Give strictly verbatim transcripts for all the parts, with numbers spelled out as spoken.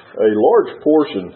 A large portion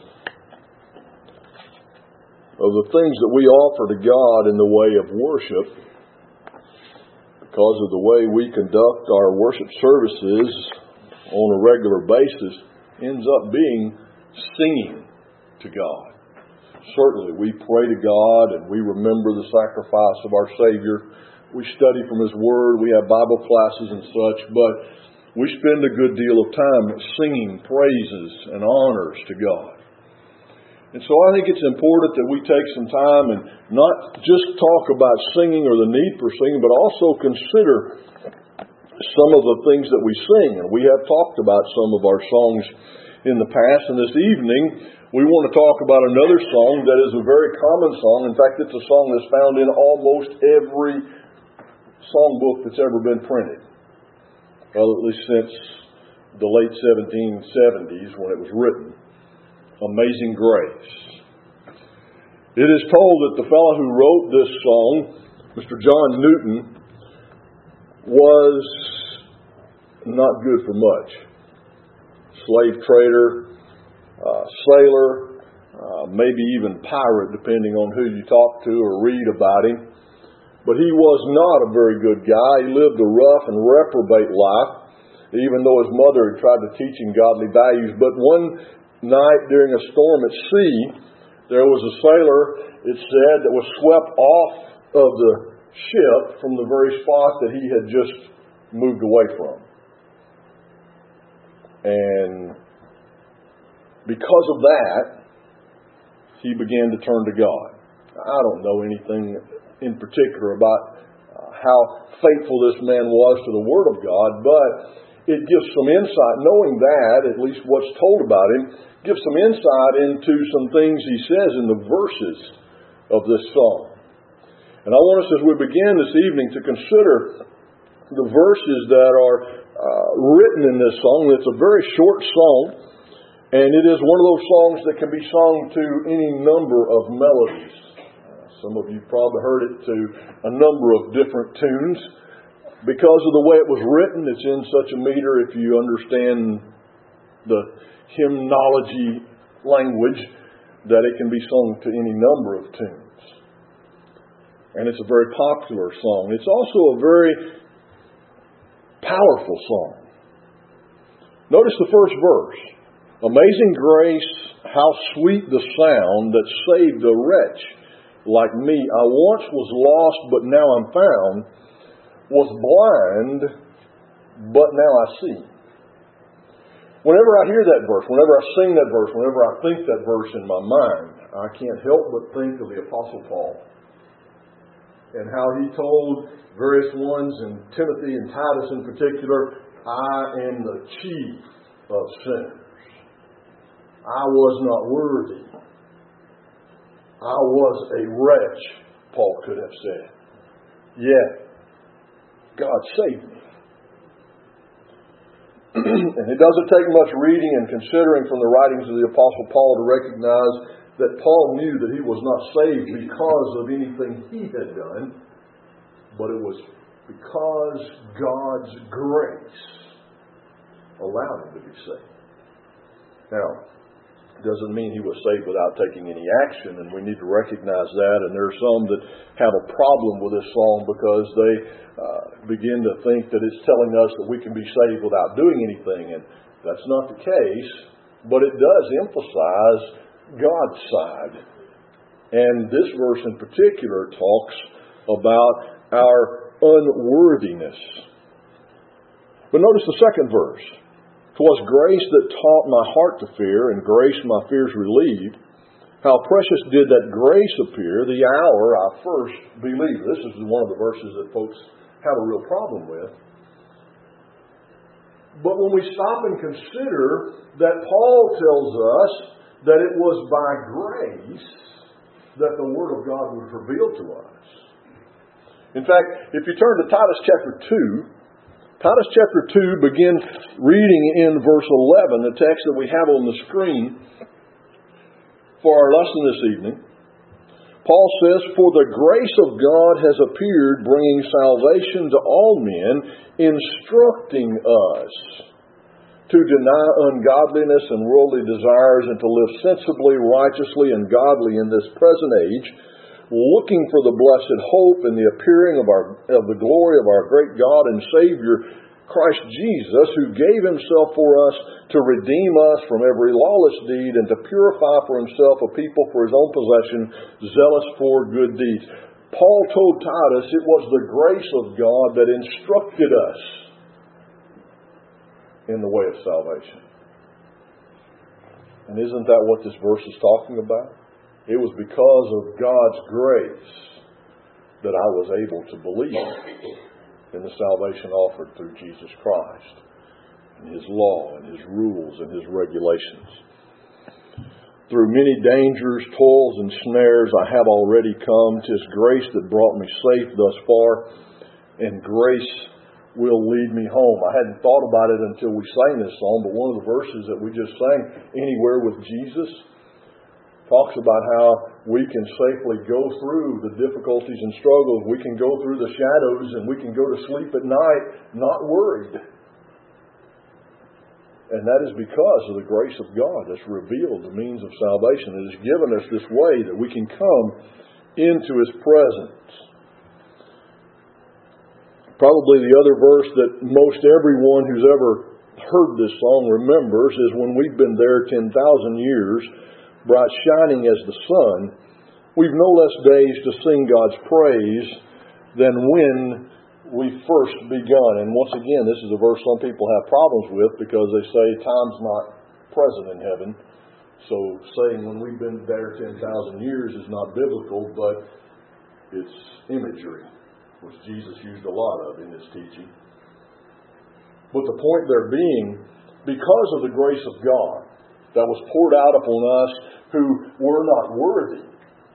of the things that we offer to God in the way of worship, because of the way we conduct our worship services on a regular basis, ends up being singing to God. Certainly, we pray to God and we remember the sacrifice of our Savior. We study from His Word. We have Bible classes and such, but we spend a good deal of time singing praises and honors to God. And so I think it's important that we take some time and not just talk about singing or the need for singing, but also consider some of the things that we sing. And we have talked about some of our songs in the past. And this evening, we want to talk about another song that is a very common song. In fact, it's a song that's found in almost every songbook that's ever been printed. Well, at least since the late seventeen seventies when it was written. Amazing Grace. It is told that the fellow who wrote this song, Mister John Newton, was not good for much. Slave trader, uh, sailor, uh, maybe even pirate, depending on who you talk to or read about him. But he was not a very good guy. He lived a rough and reprobate life, even though his mother had tried to teach him godly values. But one night during a storm at sea, there was a sailor, it said, that was swept off of the ship from the very spot that he had just moved away from. And because of that, he began to turn to God. I don't know anything in particular about uh, how faithful this man was to the Word of God, but it gives some insight. Knowing that, at least what's told about him, gives some insight into some things he says in the verses of this song. And I want us, as we begin this evening, to consider the verses that are uh, written in this song. It's a very short song, and it is one of those songs that can be sung to any number of melodies. Uh, some of you probably heard it to a number of different tunes. Because of the way it was written, it's in such a meter, if you understand the hymnology language, that it can be sung to any number of tunes. And it's a very popular song. It's also a very powerful song. Notice the first verse. Amazing grace, how sweet the sound that saved a wretch like me. I once was lost, but now I'm found. Was blind, but now I see. Whenever I hear that verse, whenever I sing that verse, whenever I think that verse in my mind, I can't help but think of the Apostle Paul and how he told various ones, and Timothy and Titus in particular, I am the chief of sinners. I was not worthy. I was a wretch, Paul could have said. Yet, God saved me. And it doesn't take much reading and considering from the writings of the Apostle Paul to recognize that Paul knew that he was not saved because of anything he had done, but it was because God's grace allowed him to be saved. Now, it doesn't mean he was saved without taking any action, and we need to recognize that. And there are some that have a problem with this song because they uh, begin to think that it's telling us that we can be saved without doing anything, and that's not the case. But it does emphasize God's side. And this verse in particular talks about our unworthiness. But notice the second verse. 'Twas grace that taught my heart to fear, and grace my fears relieved. How precious did that grace appear the hour I first believed. This is one of the verses that folks have a real problem with. But when we stop and consider that Paul tells us that it was by grace that the Word of God was revealed to us. In fact, if you turn to Titus chapter two, Titus chapter two begins reading in verse eleven, the text that we have on the screen for our lesson this evening. Paul says, For the grace of God has appeared, bringing salvation to all men, instructing us to deny ungodliness and worldly desires, and to live sensibly, righteously, and godly in this present age, looking for the blessed hope and the appearing of our of the glory of our great God and Savior, Christ Jesus, who gave himself for us to redeem us from every lawless deed and to purify for himself a people for his own possession, zealous for good deeds. Paul told Titus it was the grace of God that instructed us in the way of salvation. And isn't that what this verse is talking about? It was because of God's grace that I was able to believe in the salvation offered through Jesus Christ and his law and his rules and his regulations. Through many dangers, toils, and snares I have already come. 'Tis grace that brought me safe thus far, and grace will lead me home. I hadn't thought about it until we sang this song, but one of the verses that we just sang, Anywhere with Jesus, talks about how we can safely go through the difficulties and struggles. We can go through the shadows, and we can go to sleep at night not worried. And that is because of the grace of God that's revealed the means of salvation. It has given us this way that we can come into his presence. Probably the other verse that most everyone who's ever heard this song remembers is when we've been there ten thousand years, bright shining as the sun, we've no less days to sing God's praise than when we first begun. And once again, this is a verse some people have problems with because they say time's not present in heaven. So saying when we've been there ten thousand years is not biblical, but it's imagery, which Jesus used a lot of in his teaching. But the point there being, because of the grace of God that was poured out upon us who were not worthy,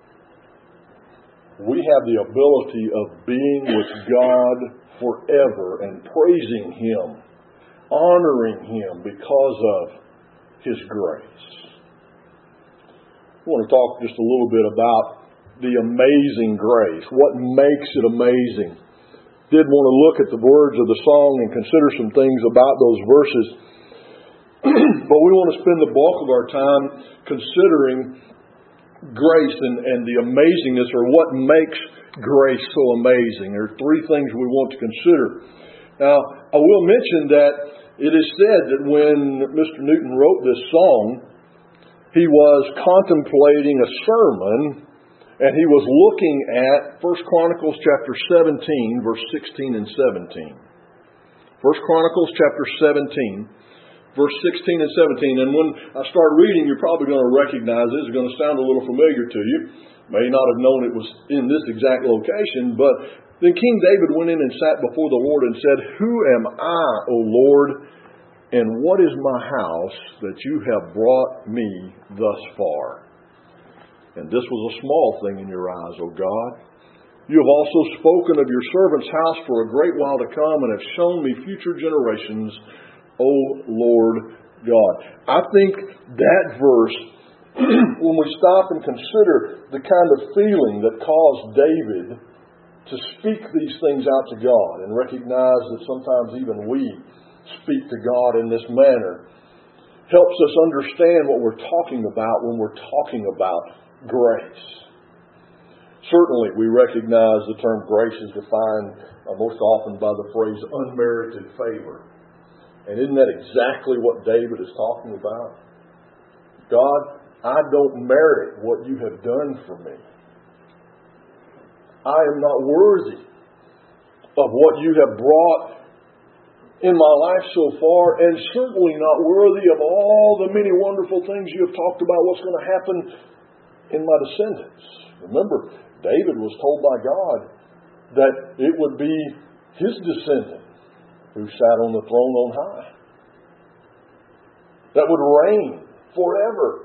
we have the ability of being with God forever and praising him, honoring him because of his grace. I want to talk just a little bit about the amazing grace. What makes it amazing? Did want to look at the words of the song and consider some things about those verses. But we want to spend the bulk of our time considering grace and, and the amazingness, or what makes grace so amazing. There are three things we want to consider. Now, I will mention that it is said that when Mister Newton wrote this song, he was contemplating a sermon, and he was looking at First Chronicles chapter seventeen, verse sixteen and seventeen. First Chronicles chapter seventeen, verse sixteen and seventeen. And when I start reading, you're probably going to recognize this. It's going to sound a little familiar to you. May not have known it was in this exact location, but then King David went in and sat before the Lord and said, Who am I, O Lord, and what is my house that you have brought me thus far? And this was a small thing in your eyes, O God. You have also spoken of your servant's house for a great while to come, and have shown me future generations, O Lord God. I think that verse, when we stop and consider the kind of feeling that caused David to speak these things out to God, and recognize that sometimes even we speak to God in this manner, helps us understand what we're talking about when we're talking about grace. Certainly, we recognize the term grace is defined uh, most often by the phrase unmerited favor. And isn't that exactly what David is talking about? God, I don't merit what you have done for me. I am not worthy of what you have brought in my life so far, and certainly not worthy of all the many wonderful things you have talked about what's going to happen in my descendants. Remember, David was told by God that it would be his descendant who sat on the throne on high, that would reign forever.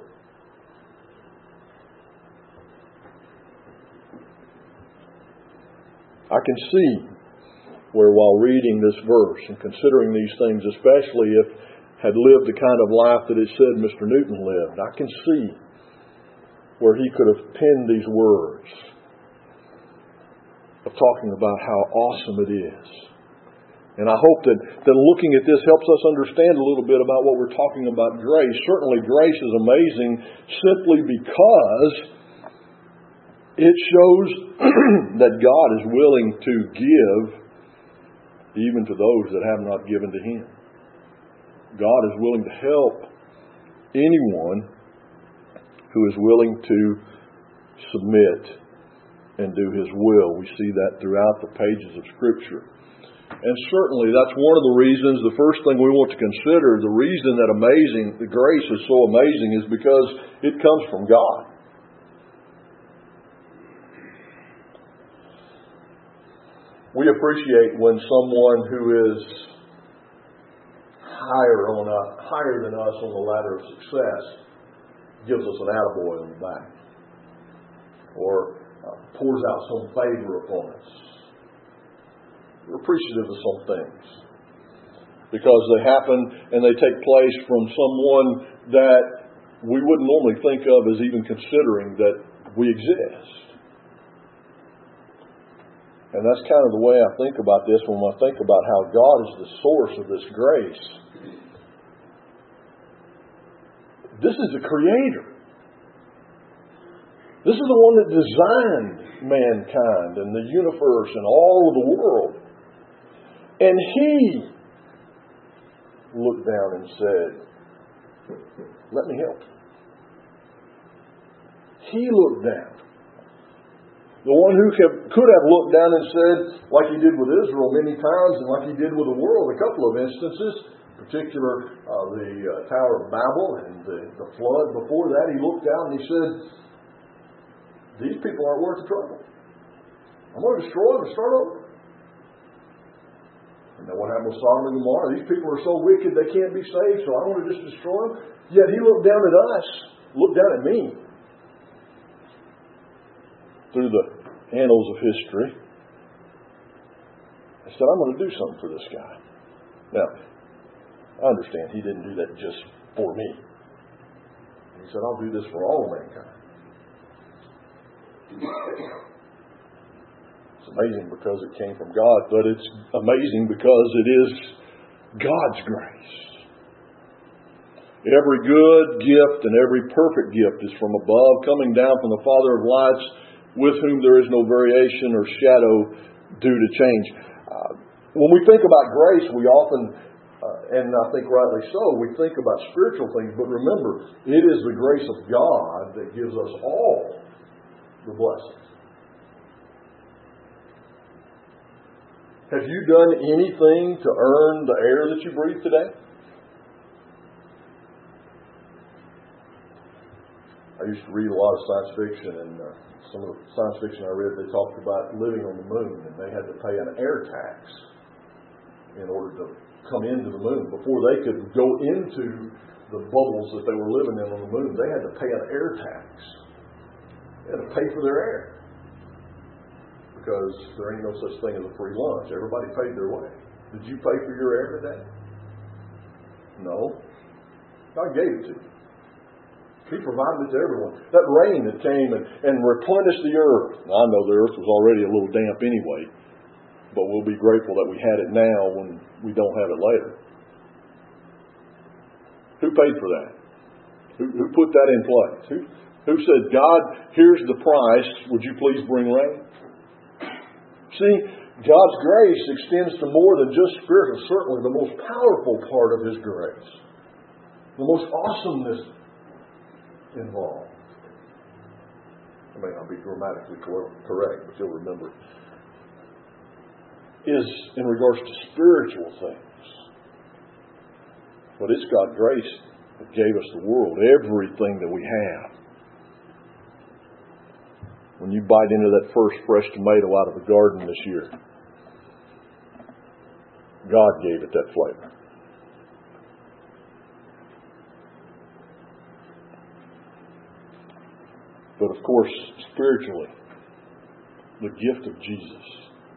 I can see where, while reading this verse and considering these things, especially if had lived the kind of life that it said Mister Newton lived, I can see where he could have penned these words of talking about how awesome it is And I hope that, that looking at this helps us understand a little bit about what we're talking about grace. Certainly grace is amazing simply because it shows that God is willing to give even to those that have not given to Him. God is willing to help anyone who is willing to submit and do His will. We see that throughout the pages of Scripture. And certainly that's one of the reasons, the first thing we want to consider, the reason that amazing, the grace is so amazing is because it comes from God. We appreciate when someone who is higher on a, higher than us on the ladder of success gives us an attaboy on the back, or uh, pours out some favor upon us. We're appreciative of some things because they happen and they take place from someone that we wouldn't normally think of as even considering that we exist. And that's kind of the way I think about this when I think about how God is the source of this grace. This is the Creator. This is the one that designed mankind and the universe and all of the world. And He looked down and said, let me help you. He looked down. The one who could have looked down and said, like He did with Israel many times and like He did with the world a couple of instances, in particular uh, the uh, Tower of Babel and the, the flood before that, He looked down and He said, these people aren't worth the trouble. I'm going to destroy them and start over. And then what happened with Sodom and Gomorrah? These people are so wicked they can't be saved, so I want to just destroy them. Yet He looked down at us, looked down at me, through the annals of history, and said, I'm going to do something for this guy. Now, I understand He didn't do that just for me. He said, I'll do this for all of mankind. It's amazing because it came from God, but it's amazing because it is God's grace. Every good gift and every perfect gift is from above, coming down from the Father of lights, with whom there is no variation or shadow due to change. Uh, when we think about grace, we often, uh, and I think rightly so, we think about spiritual things, but remember, it is the grace of God that gives us all the blessings. Have you done anything to earn the air that you breathe today? I used to read a lot of science fiction, and uh, some of the science fiction I read, they talked about living on the moon, and they had to pay an air tax in order to come into the moon. Before they could go into the bubbles that they were living in on the moon, they had to pay an air tax. They had to pay for their air. Because there ain't no such thing as a free lunch. Everybody paid their way. Did you pay for your air today? No. God gave it to you. He provided it to everyone. That rain that came and, and replenished the earth. Now, I know the earth was already a little damp anyway, but we'll be grateful that we had it now when we don't have it later. Who paid for that? Who, who put that in place? Who, who said, God, here's the price. Would you please bring rain? See, God's grace extends to more than just spiritual. Certainly the most powerful part of His grace, the most awesomeness involved. I may not be grammatically correct, but you'll remember, is in regards to spiritual things. But it's God's grace that gave us the world, everything that we have. When you bite into that first fresh tomato out of the garden this year, God gave it that flavor. But of course, spiritually, the gift of Jesus,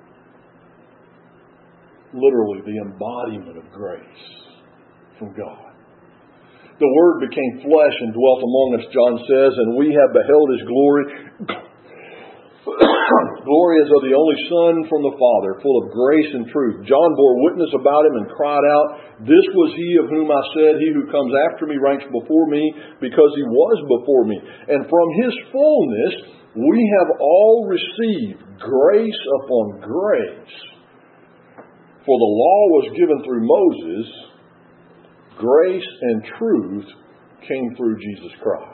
literally the embodiment of grace from God. The Word became flesh and dwelt among us, John says, and we have beheld His glory. Glory as of the only Son from the Father, full of grace and truth. John bore witness about him and cried out, "This was he of whom I said, he who comes after me ranks before me, because he was before me. And from his fullness we have all received grace upon grace. For the law was given through Moses, grace and truth came through Jesus Christ."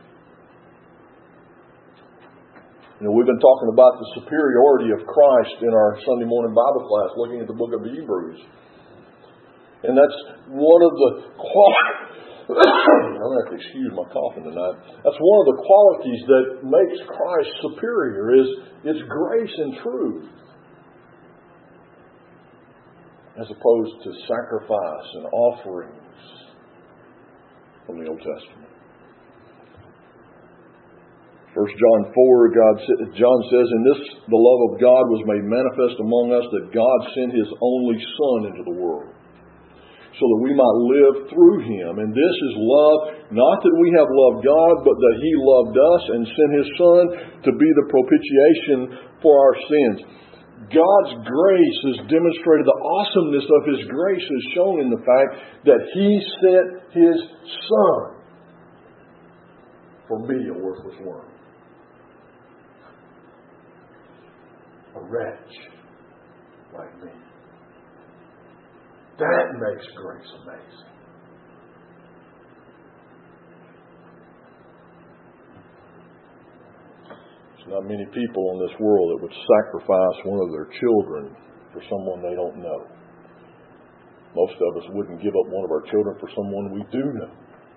You know, we've been talking about the superiority of Christ in our Sunday morning Bible class, looking at the book of Hebrews. And that's one of the qualities, I'm going to have to excuse my coughing tonight. That's one of the qualities that makes Christ superior, is its grace and truth, as opposed to sacrifice and offerings from the Old Testament. First John four, God, John says, "In this the love of God was made manifest among us, that God sent His only Son into the world, so that we might live through Him. And this is love, not that we have loved God, but that He loved us and sent His Son to be the propitiation for our sins." God's grace is demonstrated. The awesomeness of His grace is shown in the fact that He sent His Son for me, a worthless worm, a wretch like me. That makes grace amazing. There's not many people in this world that would sacrifice one of their children for someone they don't know. Most of us wouldn't give up one of our children for someone we do know.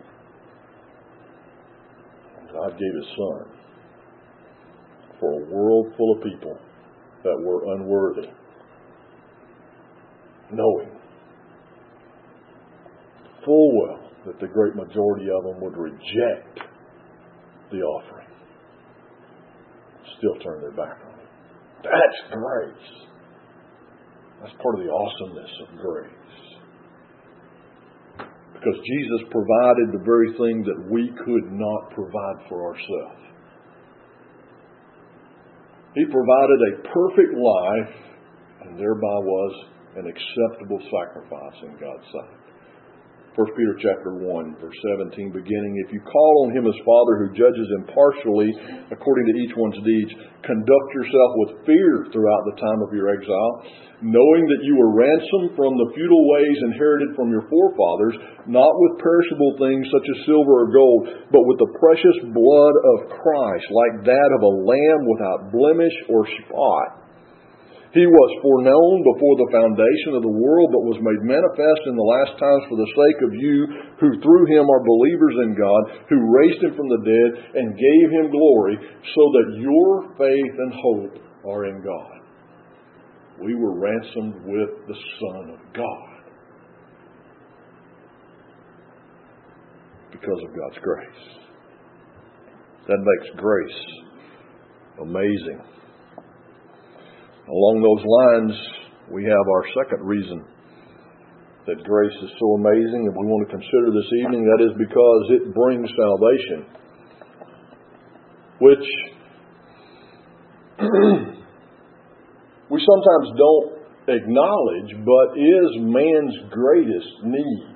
God gave His Son for a world full of people that were unworthy, knowing full well that the great majority of them would reject the offering, still turn their back on it. That's grace. That's part of the awesomeness of grace. Because Jesus provided the very thing that we could not provide for ourselves. He provided a perfect life, and thereby was an acceptable sacrifice in God's sight. First Peter chapter one, verse seventeen, beginning, "If you call on Him as Father who judges impartially according to each one's deeds, conduct yourself with fear throughout the time of your exile, knowing that you were ransomed from the futile ways inherited from your forefathers, not with perishable things such as silver or gold, but with the precious blood of Christ, like that of a lamb without blemish or spot. He was foreknown before the foundation of the world, but was made manifest in the last times for the sake of you, who through Him are believers in God, who raised Him from the dead and gave Him glory, so that your faith and hope are in God." We were ransomed with the Son of God because of God's grace. That makes grace amazing. Along those lines, we have our second reason that grace is so amazing, and we want to consider this evening. That is because it brings salvation, which we sometimes don't acknowledge, but is man's greatest need.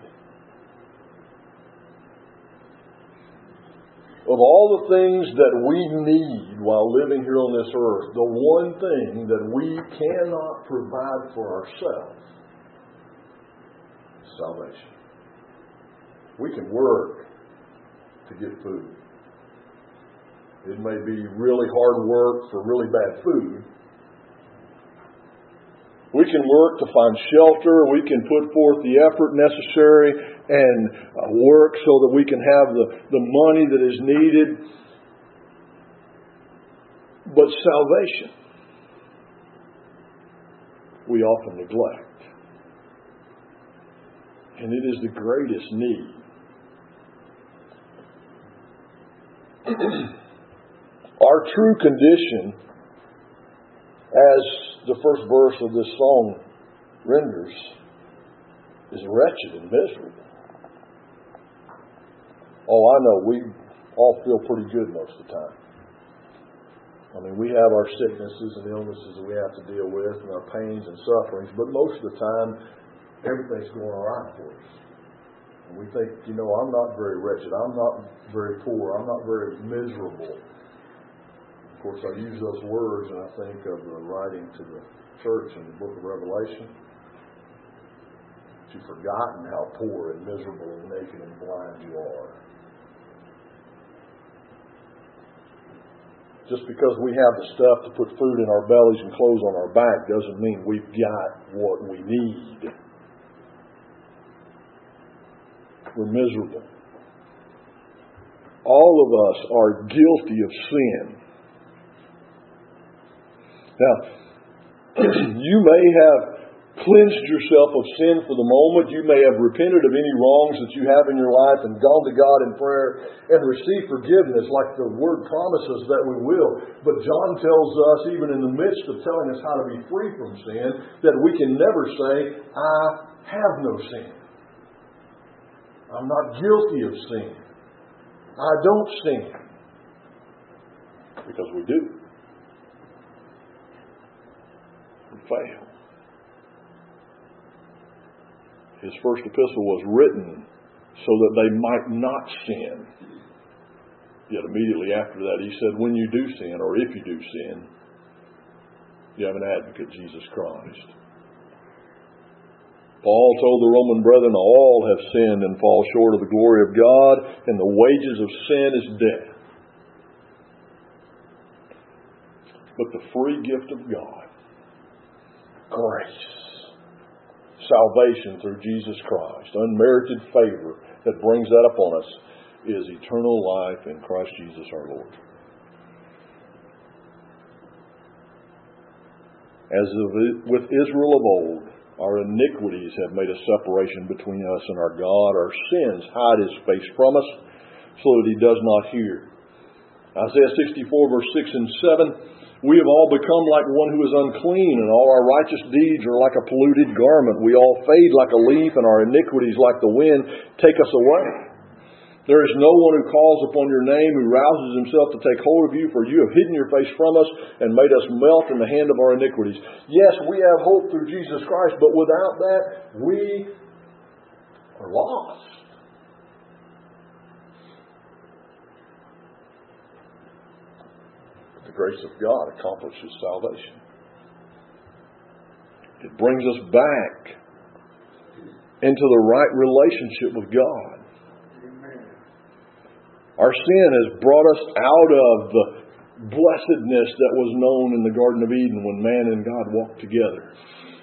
Of all the things that we need while living here on this earth, the one thing that we cannot provide for ourselves is salvation. We can work to get food. It may be really hard work for really bad food. We can work to find shelter. We can put forth the effort necessary and uh, work so that we can have the, the money that is needed. But salvation, we often neglect. And it is the greatest need. Our true condition, as the first verse of this song renders, is wretched and miserable. Oh, I know, we all feel pretty good most of the time. I mean, we have our sicknesses and illnesses that we have to deal with and our pains and sufferings, but most of the time, everything's going all right for us. And we think, you know, I'm not very wretched. I'm not very poor. I'm not very miserable. Of course, I use those words and I think of the writing to the church in the book of Revelation. You've forgotten how poor and miserable and naked and blind you are. Just because we have the stuff to put food in our bellies and clothes on our back doesn't mean we've got what we need. We're miserable. All of us are guilty of sin. Now, you may have cleansed yourself of sin for the moment. You may have repented of any wrongs that you have in your life and gone to God in prayer and received forgiveness like the Word promises that we will. But John tells us, even in the midst of telling us how to be free from sin, that we can never say, I have no sin. I'm not guilty of sin. I don't sin. Because we do. We fail. His first epistle was written so that they might not sin. Yet immediately after that he said, when you do sin, or if you do sin, you have an advocate, Jesus Christ. Paul told the Roman brethren, all have sinned and fall short of the glory of God, and the wages of sin is death. But the free gift of God, grace, salvation through Jesus Christ, unmerited favor that brings that upon us, is eternal life in Christ Jesus our Lord. As with Israel of old, our iniquities have made a separation between us and our God. Our sins hide His face from us so that He does not hear. Isaiah sixty-four, verse six and seven, we have all become like one who is unclean, and all our righteous deeds are like a polluted garment. We all fade like a leaf, and our iniquities, like the wind, take us away. There is no one who calls upon your name, who rouses himself to take hold of you, for you have hidden your face from us and made us melt in the hand of our iniquities. Yes, we have hope through Jesus Christ, but without that, we are lost. The grace of God accomplishes salvation. It brings us back into the right relationship with God. Our sin has brought us out of the blessedness that was known in the Garden of Eden when man and God walked together.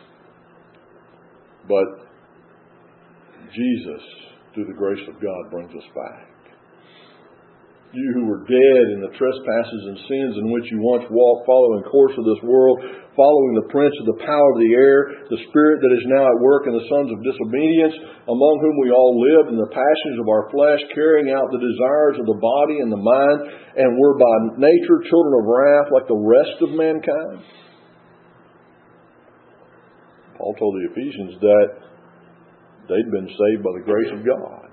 But Jesus, through the grace of God, brings us back. You who were dead in the trespasses and sins in which you once walked, following the course of this world, following the prince of the power of the air, the spirit that is now at work in the sons of disobedience, among whom we all lived in the passions of our flesh, carrying out the desires of the body and the mind, and were by nature children of wrath like the rest of mankind. Paul told the Ephesians that they'd been saved by the grace of God,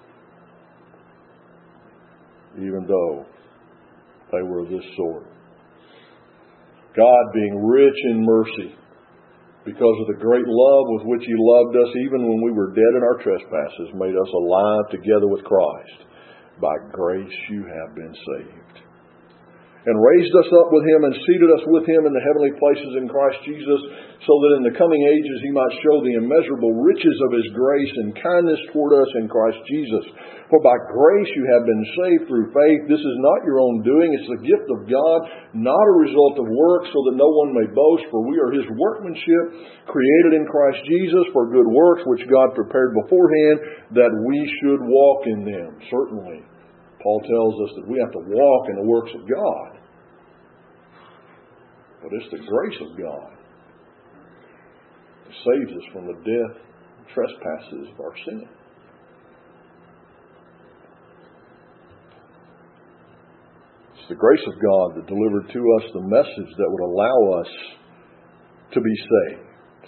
even though they were of this sort. God, being rich in mercy, because of the great love with which He loved us, even when we were dead in our trespasses, made us alive together with Christ. By grace you have been saved. And raised us up with Him and seated us with Him in the heavenly places in Christ Jesus, so that in the coming ages He might show the immeasurable riches of His grace and kindness toward us in Christ Jesus. For by grace you have been saved through faith. This is not your own doing. It's the gift of God, not a result of works, so that no one may boast. For we are His workmanship, created in Christ Jesus for good works, which God prepared beforehand that we should walk in them. Certainly, Paul tells us that we have to walk in the works of God. But it's the grace of God that saves us from the death and trespasses of our sin. It's the grace of God that delivered to us the message that would allow us to be saved.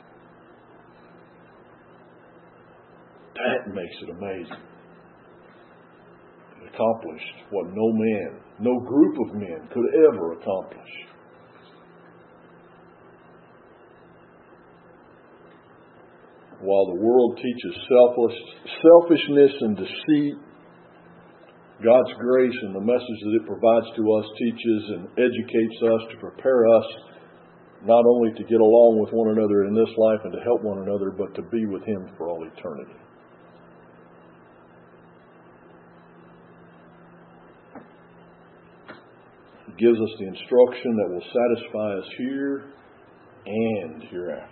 That makes it amazing. accomplished what no man, no group of men could ever accomplish. While the world teaches selfless, selfishness and deceit, God's grace and the message that it provides to us teaches and educates us to prepare us not only to get along with one another in this life and to help one another, but to be with Him for all eternity. It gives us the instruction that will satisfy us here and hereafter.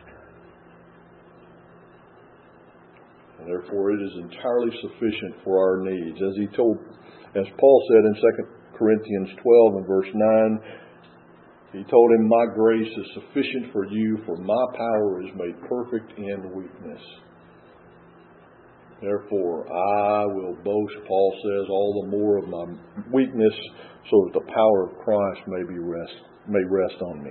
And therefore it is entirely sufficient for our needs. As he told, as Paul said in Second Corinthians twelve and verse nine, he told him, "My grace is sufficient for you, for my power is made perfect in weakness." Therefore I will boast, Paul says, all the more of my weakness, so that the power of Christ may be rest may rest on me.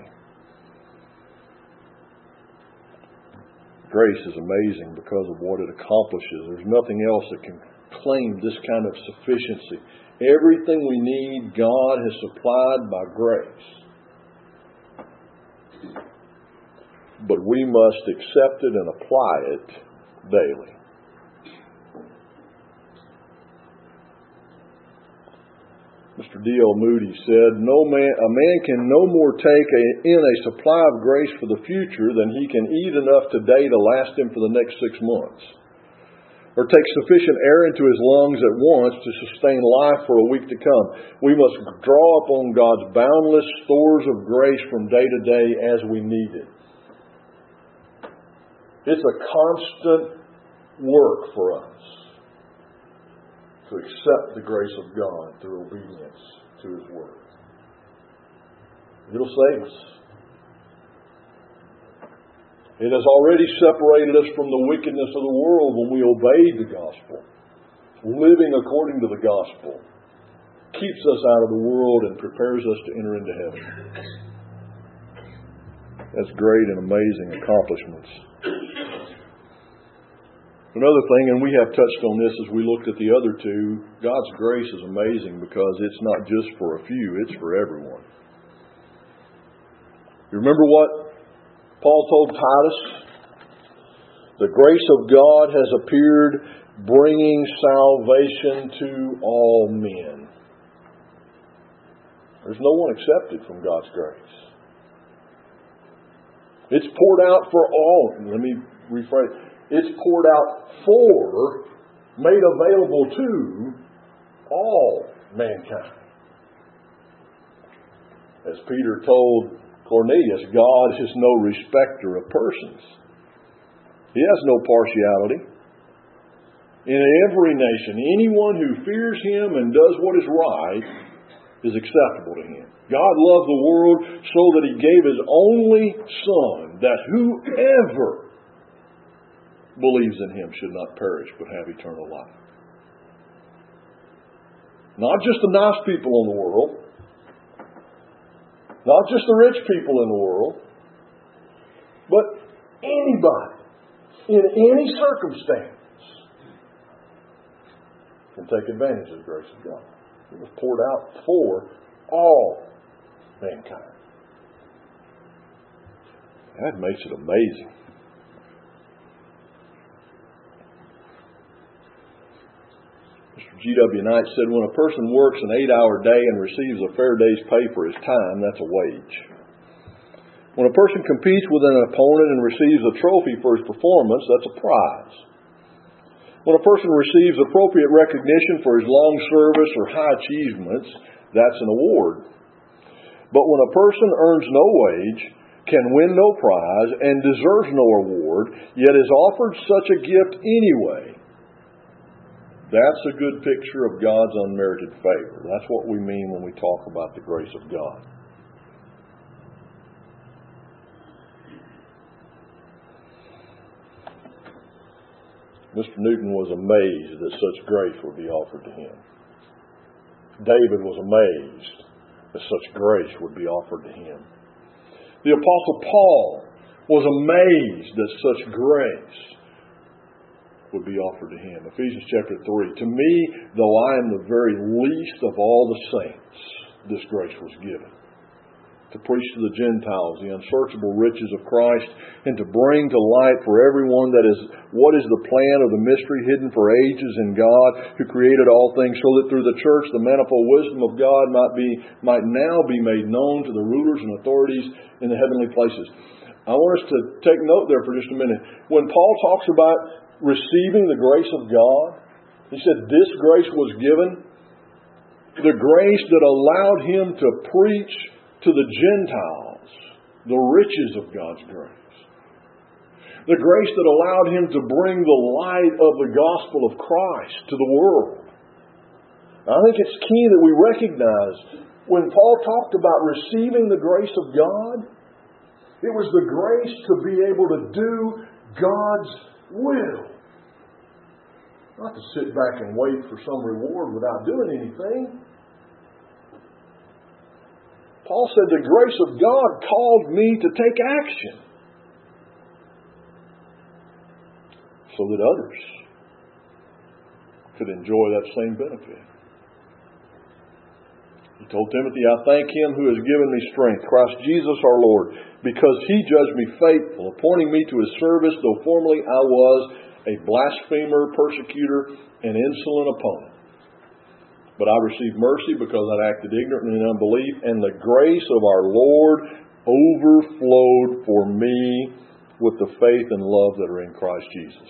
Grace is amazing because of what it accomplishes. There's nothing else that can claim this kind of sufficiency. Everything we need, God has supplied by grace. But we must accept it and apply it daily. Mister D L Moody said, "No man, a man can no more take a, in a supply of grace for the future than he can eat enough today to last him for the next six months, or take sufficient air into his lungs at once to sustain life for a week to come. We must draw upon God's boundless stores of grace from day to day as we need it." It's a constant work for us to accept the grace of God through obedience to His Word. It'll save us. It has already separated us from the wickedness of the world when we obeyed the gospel. Living according to the gospel keeps us out of the world and prepares us to enter into heaven. That's great and amazing accomplishments. Another thing, and we have touched on this as we looked at the other two, God's grace is amazing because it's not just for a few, it's for everyone. You remember what Paul told Titus? The grace of God has appeared, bringing salvation to all men. There's no one accepted from God's grace. It's poured out for all. Let me rephrase. It's poured out for, made available to, all mankind. As Peter told Cornelius, God is no respecter of persons. He has no partiality. In every nation, anyone who fears Him and does what is right is acceptable to Him. God loved the world so that He gave His only Son, that whoever believes in Him should not perish but have eternal life. Not just the nice people in the world, not just the rich people in the world, but anybody in any circumstance can take advantage of the grace of God. It was poured out for all mankind. That makes it amazing. Mister G W Knight said, "When a person works an eight-hour day and receives a fair day's pay for his time, that's a wage. When a person competes with an opponent and receives a trophy for his performance, that's a prize. When a person receives appropriate recognition for his long service or high achievements, that's an award. But when a person earns no wage, can win no prize, and deserves no award, yet is offered such a gift anyway, that's a good picture of God's unmerited favor." That's what we mean when we talk about the grace of God. Mister Newton was amazed that such grace would be offered to him. David was amazed that such grace would be offered to him. The Apostle Paul was amazed that such grace would be offered to him. Ephesians chapter three. To me, though I am the very least of all the saints, this grace was given. To preach to the Gentiles the unsearchable riches of Christ, and to bring to light for everyone that is what is the plan of the mystery hidden for ages in God, who created all things, so that through the church the manifold wisdom of God might be might now be made known to the rulers and authorities in the heavenly places. I want us to take note there for just a minute. When Paul talks about receiving the grace of God, he said this grace was given, the grace that allowed him to preach to the Gentiles the riches of God's grace. The grace that allowed him to bring the light of the gospel of Christ to the world. I think it's key that we recognize when Paul talked about receiving the grace of God, it was the grace to be able to do God's will. Not to sit back and wait for some reward without doing anything. Paul said the grace of God called me to take action so that others could enjoy that same benefit. He told Timothy, I thank him who has given me strength, Christ Jesus our Lord, because he judged me faithful, appointing me to his service, though formerly I was a blasphemer, persecutor, and insolent opponent. But I received mercy because I acted ignorantly in unbelief, and the grace of our Lord overflowed for me with the faith and love that are in Christ Jesus.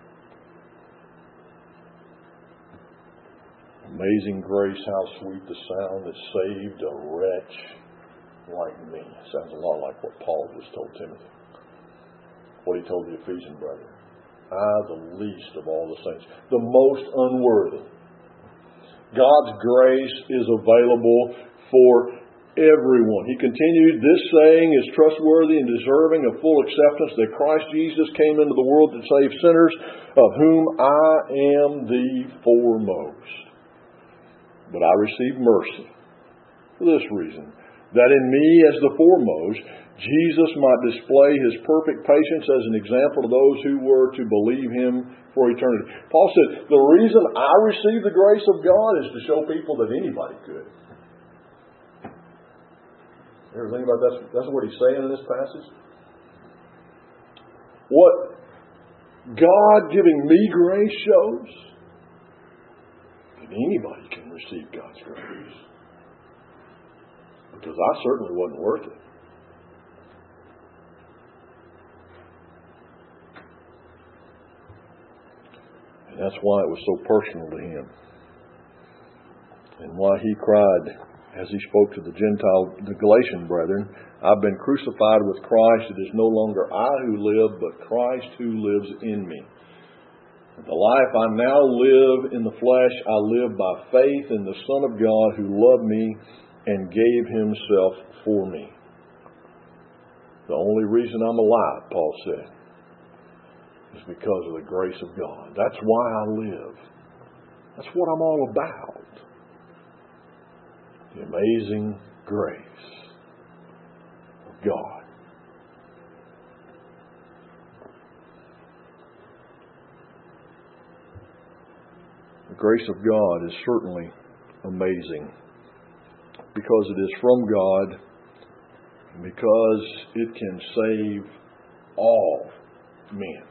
Amazing grace, how sweet the sound that saved a wretch like me. Sounds a lot like what Paul just told Timothy. What he told the Ephesian brother. I, the least of all the saints, the most unworthy. God's grace is available for everyone. He continued, this saying is trustworthy and deserving of full acceptance, that Christ Jesus came into the world to save sinners, of whom I am the foremost. But I received mercy for this reason, that in me as the foremost, Jesus might display his perfect patience as an example to those who were to believe him for eternity. Paul said, the reason I received the grace of God is to show people that anybody could. You ever think about that? That's what he's saying in this passage. What God giving me grace shows that anybody can receive God's grace. Because I certainly wasn't worth it. And that's why it was so personal to him. And why he cried as he spoke to the Gentile, the Galatian brethren, I've been crucified with Christ. It is no longer I who live, but Christ who lives in me. And the life I now live in the flesh, I live by faith in the Son of God who loved me and gave himself for me. The only reason I'm alive, Paul said, is because of the grace of God. That's why I live. That's what I'm all about. The amazing grace of God. The grace of God is certainly amazing because it is from God, because it can save all men.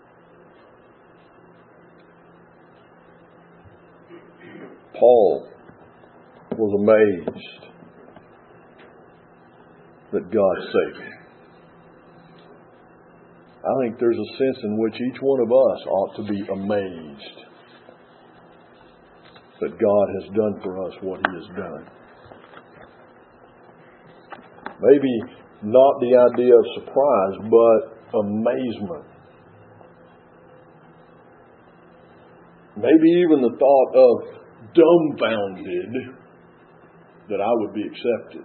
Paul was amazed that God saved him. I think there's a sense in which each one of us ought to be amazed that God has done for us what he has done. Maybe not the idea of surprise, but amazement. Maybe even the thought of dumbfounded that I would be accepted.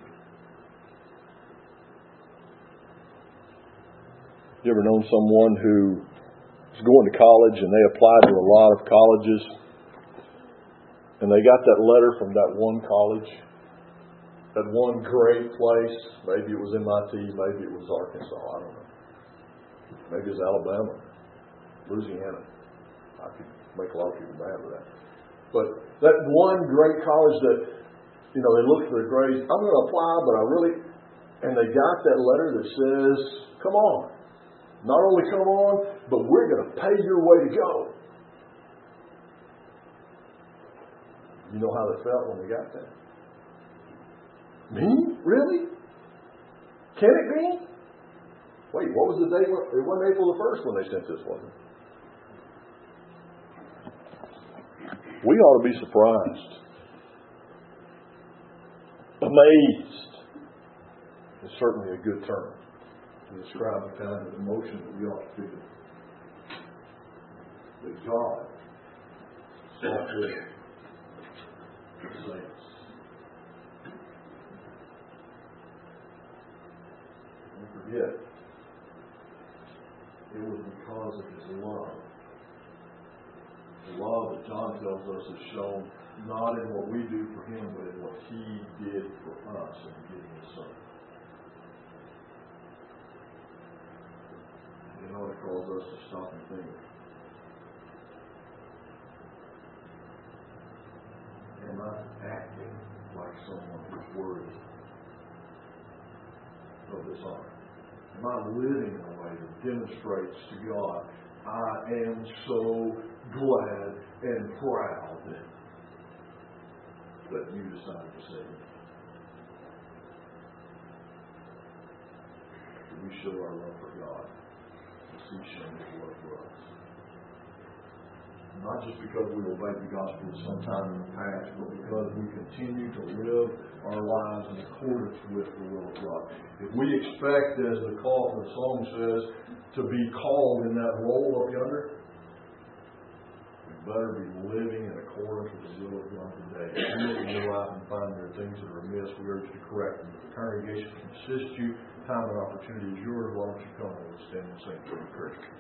You ever known someone who was going to college and they applied to a lot of colleges and they got that letter from that one college, that one great place? Maybe it was M I T, maybe it was Arkansas, I don't know. Maybe it was Alabama, Louisiana. I could make a lot of people mad with that. But that one great college that, you know, they look for their grades, I'm going to apply, but I really, and they got that letter that says, come on. Not only come on, but we're going to pay your way to go. You know how they felt when they got that? Me? Really? Can it be? Wait, what was the date? It wasn't April the first when they sent this, was it? We ought to be surprised. Amazed is certainly a good term to describe the kind of emotion that we ought to feel. That God saw fit to save us. Don't forget, it was because of His love. The love that John tells us is shown not in what we do for Him, but in what He did for us in giving His Son. You know, it calls us to stop and think. Am I acting like someone who's worthy of this honor? Am I living in a way that demonstrates to God, I am so glad and proud that you decided to save me? We show our love for God as He showed His love for us. Not just because we obeyed the gospel sometime in the past, but because we continue to live our lives in accordance with the will of God. If we expect, as the call of the song says, to be called in that role up yonder, we better be living in accordance with the will of God today. If you look in your life and find there are things that are amiss, we urge you to correct them. If the congregation can assist you, time and opportunity is yours. Why don't you come and stand and sing for encouragement?